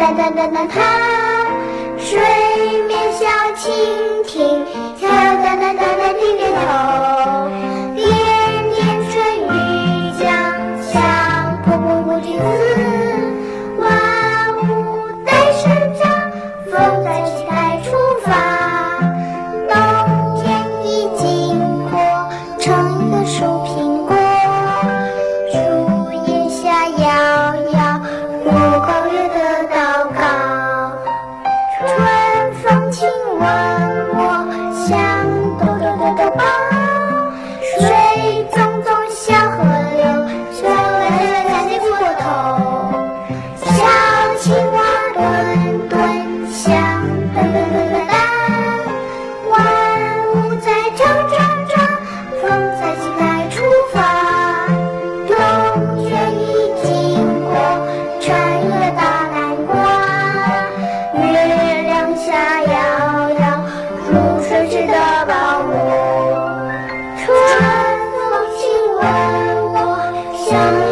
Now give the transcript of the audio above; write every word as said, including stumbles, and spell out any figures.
哒哒哒哒它，水面小蜻蜓，跳哒哒哒哒点点头，点点春雨江响，瀑布布君子，万物在生长，风在期待出发，冬天已经过，成一个树苹果，树叶下摇摇，如狂热的祷告，春风亲吻我，像朵朵朵的花，水淙淙小河流，水来来在过头，小青蛙墩墩响，噔噔噔噔噔，万物在唱唱唱，风在期待出发，冬天已经过，穿越了大南瓜，月亮下摇摇，如水似的宝物，春风亲吻我，像